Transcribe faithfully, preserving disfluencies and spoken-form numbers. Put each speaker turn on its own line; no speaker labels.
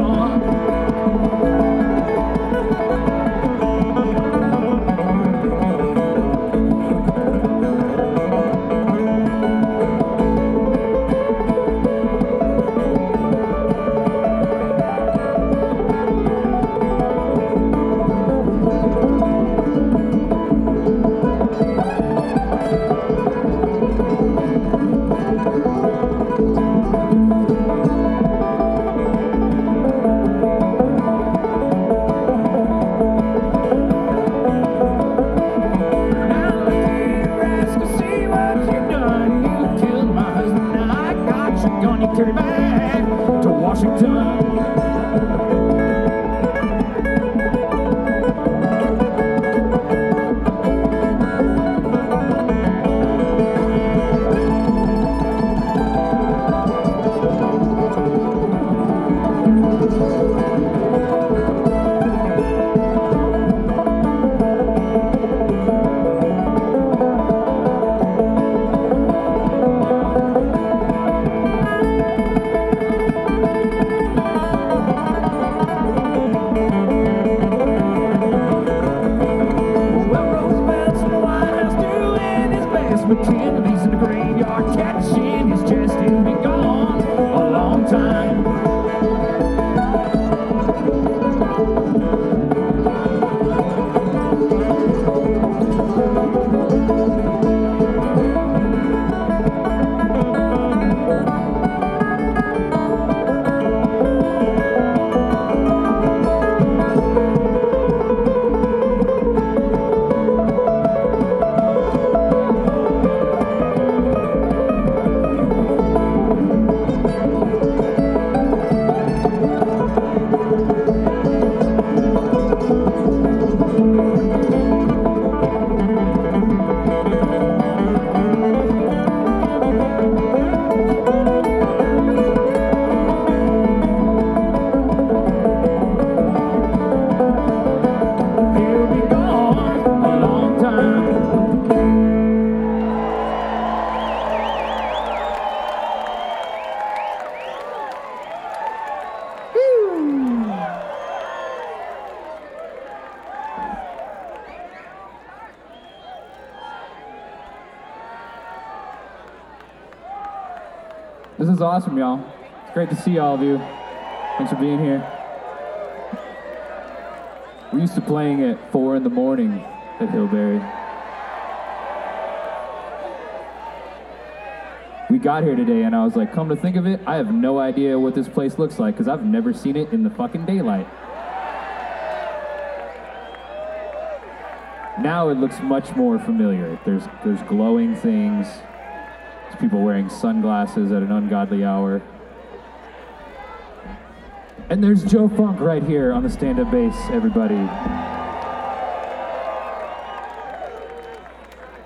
Turn back to Washington. Pretend he's in the graveyard catching his chest. He'll be gone a long time. This is awesome, y'all. It's great to see all of you. Thanks for being here. We're used to playing at four in the morning at Hillberry. We got here today and I was like, come to think of it, I have no idea what this place looks like because I've never seen it in the fucking daylight. Now it looks much more familiar. There's, there's glowing things. There's people wearing sunglasses at an ungodly hour. And there's Joe Funk right here on the stand-up bass, everybody.